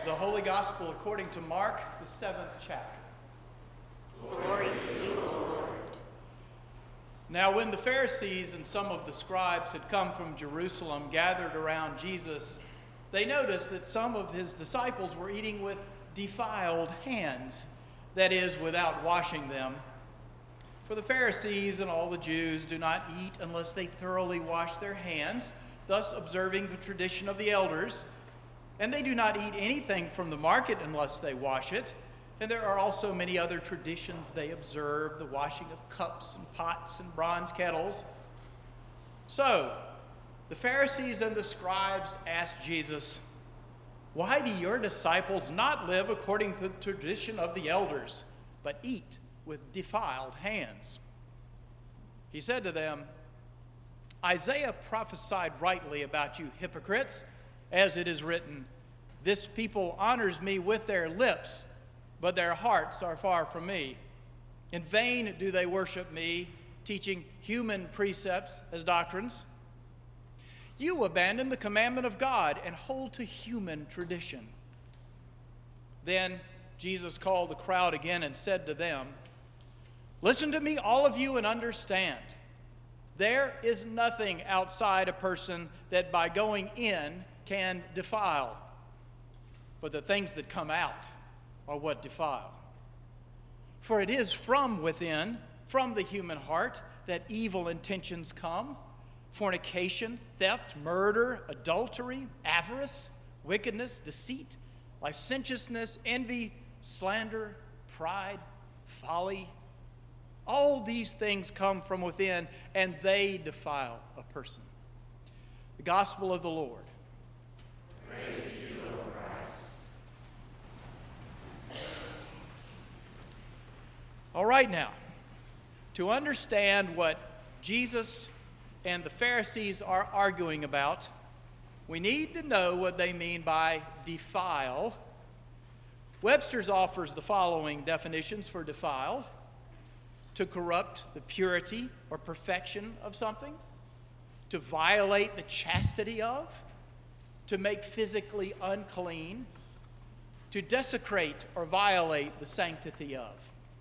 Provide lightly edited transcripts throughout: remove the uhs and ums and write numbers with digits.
The Holy Gospel according to Mark, the 7th chapter. Glory to you, O Lord. Now when the Pharisees and some of the scribes had come from Jerusalem gathered around Jesus, they noticed that some of his disciples were eating with defiled hands, that is, without washing them. For the Pharisees and all the Jews do not eat unless they thoroughly wash their hands, thus observing the tradition of the elders. And they do not eat anything from the market unless they wash it. And there are also many other traditions they observe, the washing of cups and pots and bronze kettles. So the Pharisees and the scribes asked Jesus, "Why do your disciples not live according to the tradition of the elders, but eat with defiled hands?" He said to them, "Isaiah prophesied rightly about you hypocrites, as it is written, 'This people honors me with their lips, but their hearts are far from me. In vain do they worship me, teaching human precepts as doctrines. You abandon the commandment of God and hold to human tradition.'" Then Jesus called the crowd again and said to them, "Listen to me, all of you, and understand. There is nothing outside a person that by going in can defile, but the things that come out are what defile. For it is from within, from the human heart, that evil intentions come: fornication, theft, murder, adultery, avarice, wickedness, deceit, licentiousness, envy, slander, pride, folly. All these things come from within, and they defile a person." The Gospel of the Lord. Praise to you, O Christ. All right, now, to understand what Jesus and the Pharisees are arguing about, we need to know what they mean by defile. Webster's offers the following definitions for defile: to corrupt the purity or perfection of something, to violate the chastity of, to make physically unclean, to desecrate or violate the sanctity of.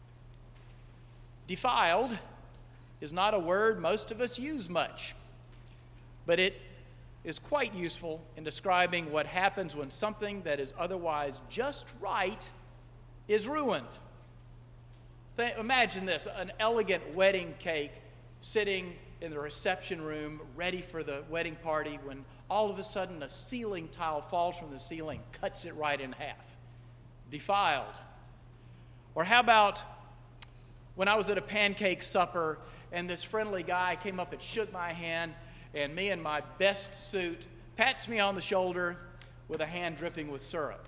Defiled is not a word most of us use much, but it is quite useful in describing what happens when something that is otherwise just right is ruined. Imagine this: an elegant wedding cake sitting in the reception room ready for the wedding party, when all of a sudden a ceiling tile falls from the ceiling, cuts it right in half. Defiled. Or how about when I was at a pancake supper and this friendly guy came up and shook my hand, and me in my best suit pats me on the shoulder with a hand dripping with syrup.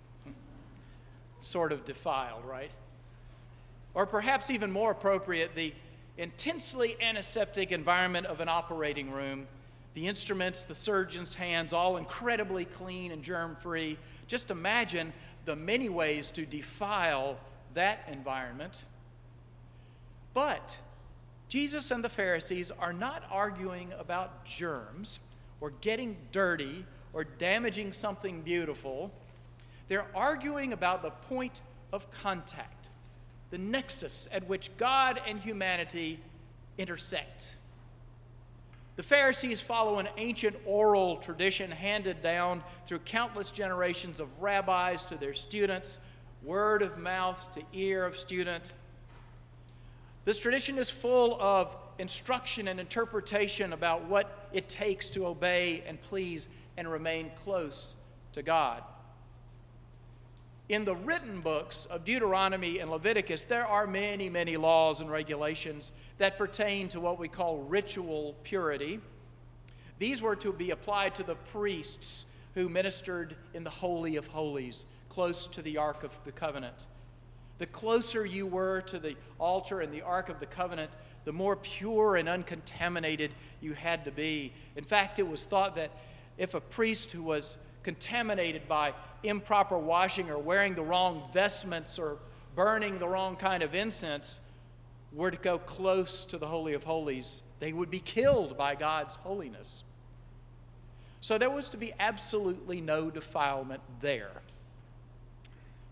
Sort of defiled, right? Or perhaps even more appropriate, the intensely antiseptic environment of an operating room, the instruments, the surgeon's hands, all incredibly clean and germ-free. Just imagine the many ways to defile that environment. But Jesus and the Pharisees are not arguing about germs or getting dirty or damaging something beautiful. They're arguing about the point of contact, the nexus at which God and humanity intersect. The Pharisees follow an ancient oral tradition handed down through countless generations of rabbis to their students, word of mouth to ear of student. This tradition is full of instruction and interpretation about what it takes to obey and please and remain close to God. In the written books of Deuteronomy and Leviticus, there are many, many laws and regulations that pertain to what we call ritual purity. These were to be applied to the priests who ministered in the Holy of Holies, close to the Ark of the Covenant. The closer you were to the altar and the Ark of the Covenant, the more pure and uncontaminated you had to be. In fact, it was thought that if a priest who was contaminated by improper washing or wearing the wrong vestments or burning the wrong kind of incense were to go close to the Holy of Holies, they would be killed by God's holiness. So there was to be absolutely no defilement there.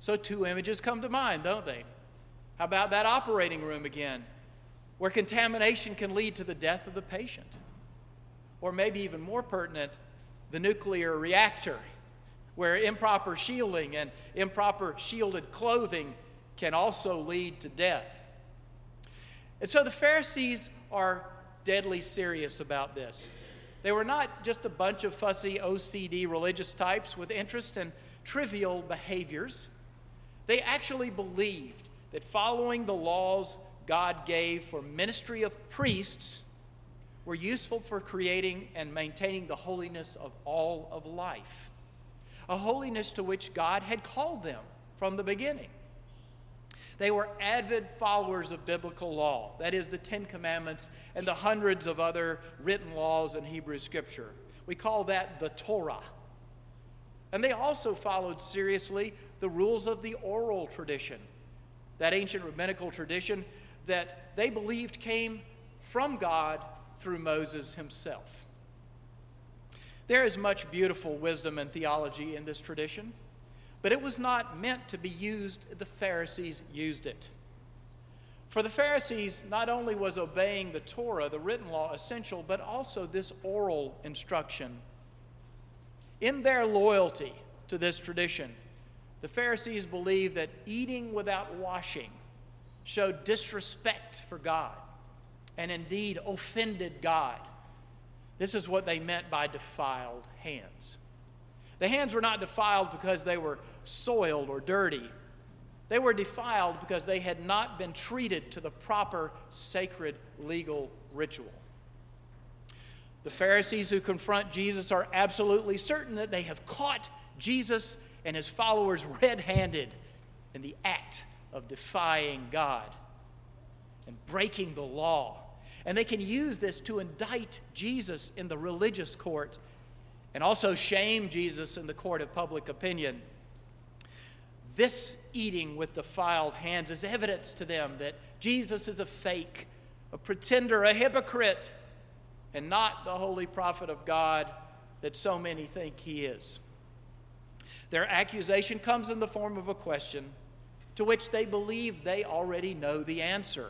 So two images come to mind, don't they? How about that operating room again, where contamination can lead to the death of the patient? Or maybe even more pertinent, the nuclear reactor, where improper shielding and improper shielded clothing can also lead to death. And so the Pharisees are deadly serious about this. They were not just a bunch of fussy OCD religious types with interest in trivial behaviors. They actually believed that following the laws God gave for ministry of priests were useful for creating and maintaining the holiness of all of life, a holiness to which God had called them from the beginning. They were avid followers of biblical law, that is, the Ten Commandments and the hundreds of other written laws in Hebrew Scripture. We call that the Torah. And they also followed seriously the rules of the oral tradition, that ancient rabbinical tradition that they believed came from God through Moses himself. There is much beautiful wisdom and theology in this tradition, but it was not meant to be used as the Pharisees used it. For the Pharisees, not only was obeying the Torah, the written law, essential, but also this oral instruction. In their loyalty to this tradition, the Pharisees believed that eating without washing showed disrespect for God and indeed offended God. This is what they meant by defiled hands. The hands were not defiled because they were soiled or dirty. They were defiled because they had not been treated to the proper sacred legal ritual. The Pharisees who confront Jesus are absolutely certain that they have caught Jesus and his followers red-handed in the act of defying God and breaking the law. And they can use this to indict Jesus in the religious court and also shame Jesus in the court of public opinion. This eating with defiled hands is evidence to them that Jesus is a fake, a pretender, a hypocrite, and not the holy prophet of God that so many think he is. Their accusation comes in the form of a question to which they believe they already know the answer.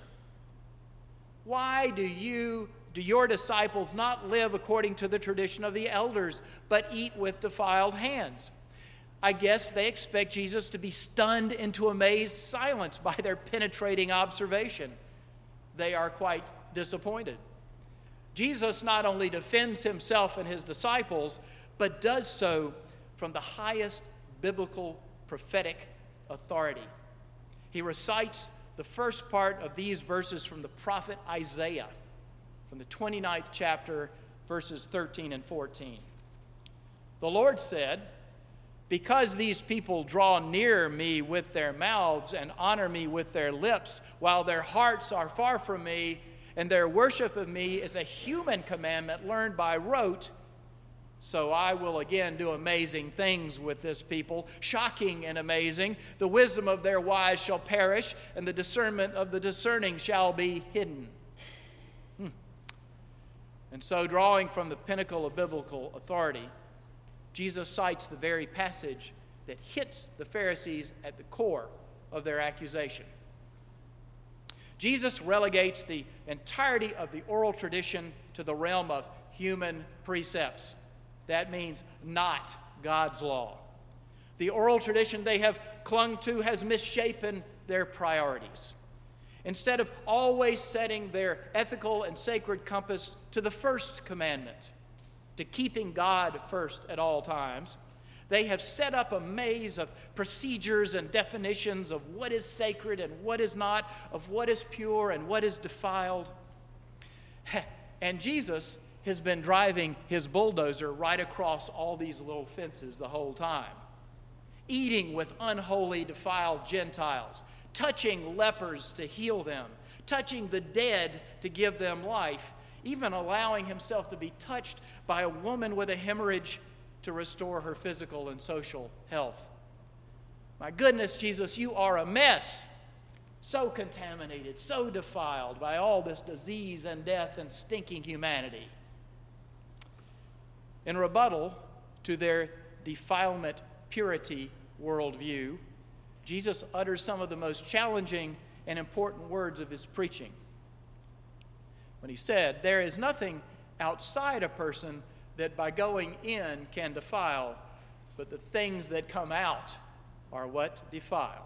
Why do your disciples not live according to the tradition of the elders, but eat with defiled hands? I guess they expect Jesus to be stunned into amazed silence by their penetrating observation. They are quite disappointed. Jesus not only defends himself and his disciples, but does so from the highest biblical prophetic authority. He recites the first part of these verses from the prophet Isaiah, from the 29th chapter, verses 13 and 14. The Lord said, "Because these people draw near me with their mouths and honor me with their lips, while their hearts are far from me, and their worship of me is a human commandment learned by rote, so I will again do amazing things with this people, shocking and amazing. The wisdom of their wise shall perish, and the discernment of the discerning shall be hidden." And so, drawing from the pinnacle of biblical authority, Jesus cites the very passage that hits the Pharisees at the core of their accusation. Jesus relegates the entirety of the oral tradition to the realm of human precepts. That means not God's law. The oral tradition they have clung to has misshapen their priorities. Instead of always setting their ethical and sacred compass to the first commandment, to keeping God first at all times, they have set up a maze of procedures and definitions of what is sacred and what is not, of what is pure and what is defiled. And Jesus has been driving his bulldozer right across all these little fences the whole time, eating with unholy, defiled Gentiles, touching lepers to heal them, touching the dead to give them life, even allowing himself to be touched by a woman with a hemorrhage to restore her physical and social health. My goodness, Jesus, you are a mess. So contaminated, so defiled by all this disease and death and stinking humanity. In rebuttal to their defilement purity worldview, Jesus utters some of the most challenging and important words of his preaching when he said, "There is nothing outside a person that by going in can defile, but the things that come out are what defile."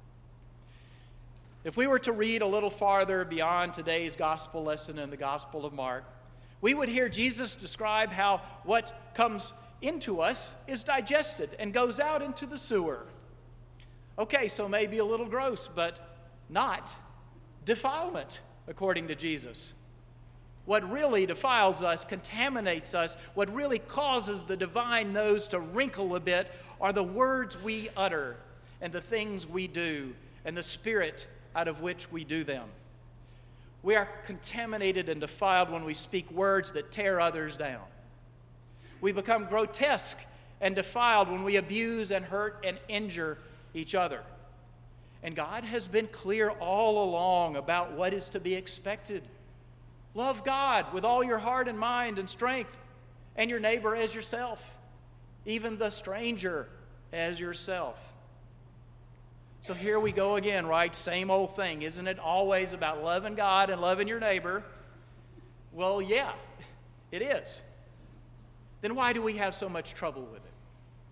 If we were to read a little farther beyond today's gospel lesson in the Gospel of Mark, we would hear Jesus describe how what comes into us is digested and goes out into the sewer. Okay, so maybe a little gross, but not defilement, according to Jesus. What really defiles us, contaminates us, what really causes the divine nose to wrinkle a bit are the words we utter and the things we do and the spirit out of which we do them. We are contaminated and defiled when we speak words that tear others down. We become grotesque and defiled when we abuse and hurt and injure each other. And God has been clear all along about what is to be expected. Love God with all your heart and mind and strength, and your neighbor as yourself, even the stranger as yourself. So here we go again, right? Same old thing. Isn't it always about loving God and loving your neighbor? Well, yeah, it is. Then why do we have so much trouble with it?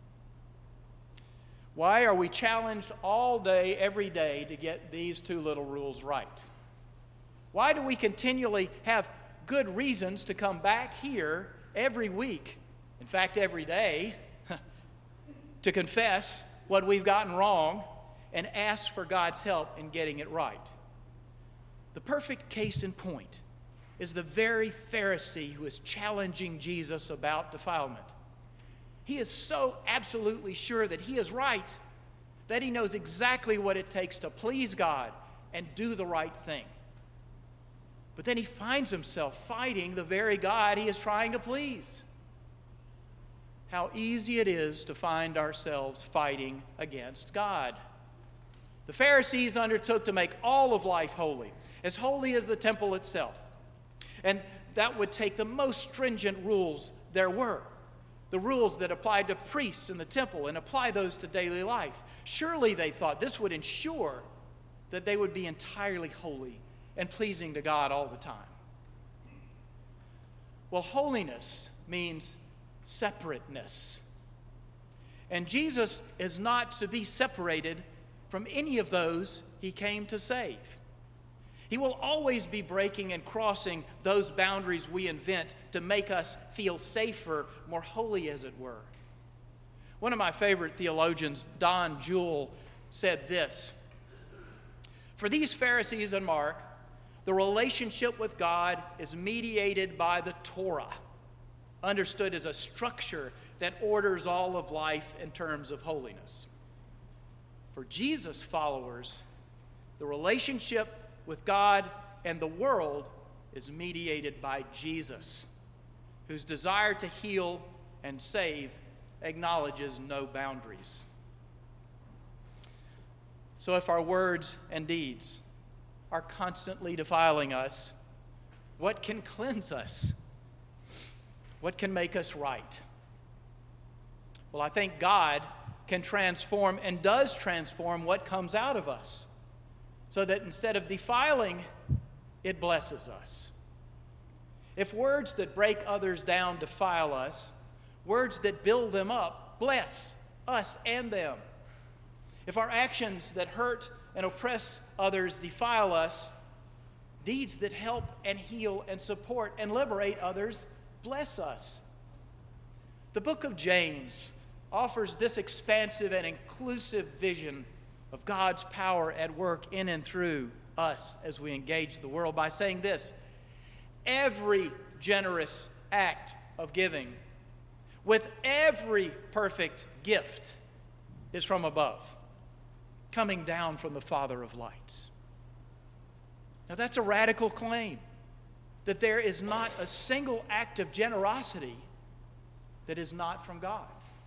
Why are we challenged all day, every day, to get these two little rules right? Why do we continually have good reasons to come back here every week, in fact, every day, to confess what we've gotten wrong and ask for God's help in getting it right? The perfect case in point is the very Pharisee who is challenging Jesus about defilement. He is so absolutely sure that he is right that he knows exactly what it takes to please God and do the right thing. But then he finds himself fighting the very God he is trying to please. How easy it is to find ourselves fighting against God. The Pharisees undertook to make all of life holy as the temple itself. And that would take the most stringent rules there were, the rules that applied to priests in the temple, and apply those to daily life. Surely, they thought, this would ensure that they would be entirely holy and pleasing to God all the time. Well, holiness means separateness. And Jesus is not to be separated from any of those he came to save. He will always be breaking and crossing those boundaries we invent to make us feel safer, more holy, as it were. One of my favorite theologians, Don Jewell, said this: "For these Pharisees and Mark, the relationship with God is mediated by the Torah, understood as a structure that orders all of life in terms of holiness. For Jesus' followers, the relationship with God and the world is mediated by Jesus, whose desire to heal and save acknowledges no boundaries." So if our words and deeds are constantly defiling us, what can cleanse us? What can make us right? Well, I think God can transform and does transform what comes out of us, so that instead of defiling, it blesses us. If words that break others down defile us, words that build them up bless us and them. If our actions that hurt and oppress others defile us, deeds that help and heal and support and liberate others bless us. The book of James offers this expansive and inclusive vision of God's power at work in and through us as we engage the world by saying this: every generous act of giving with every perfect gift is from above, coming down from the Father of lights. Now that's a radical claim, that there is not a single act of generosity that is not from God.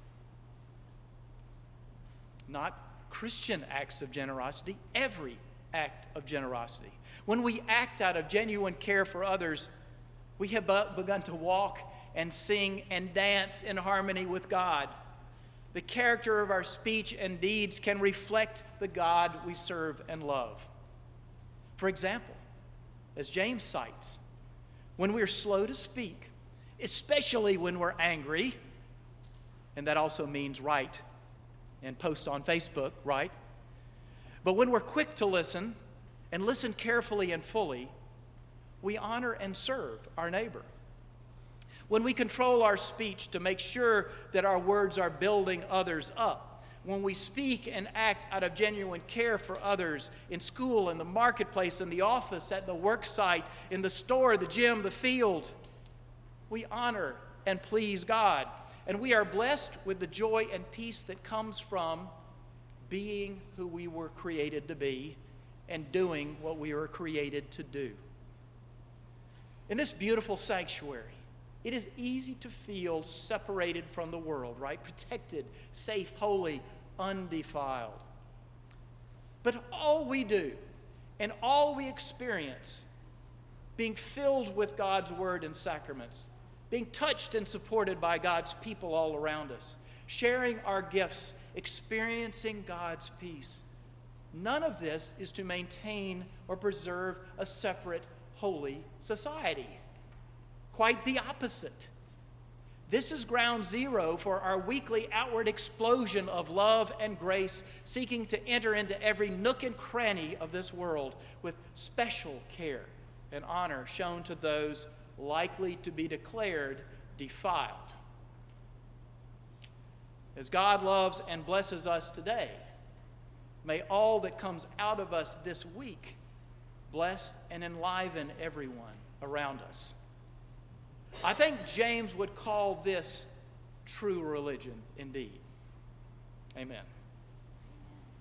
Not Christian acts of generosity, every act of generosity. When we act out of genuine care for others, we have begun to walk and sing and dance in harmony with God. the character of our speech and deeds can reflect the God we serve and love. For example, as James cites, when we're slow to speak, especially when we're angry, and that also means write and post on Facebook, right? But when we're quick to listen and listen carefully and fully, we honor and serve our neighbor. When we control our speech to make sure that our words are building others up, when we speak and act out of genuine care for others in school, in the marketplace, in the office, at the work site, in the store, the gym, the field, we honor and please God. And we are blessed with the joy and peace that comes from being who we were created to be and doing what we were created to do. In this beautiful sanctuary, it is easy to feel separated from the world, right? Protected, safe, holy, undefiled. But all we do and all we experience, being filled with God's word and sacraments, being touched and supported by God's people all around us, sharing our gifts, experiencing God's peace, none of this is to maintain or preserve a separate, holy society. Quite the opposite. This is ground zero for our weekly outward explosion of love and grace, seeking to enter into every nook and cranny of this world with special care and honor shown to those likely to be declared defiled. As God loves and blesses us today, may all that comes out of us this week bless and enliven everyone around us. I think James would call this true religion indeed. Amen.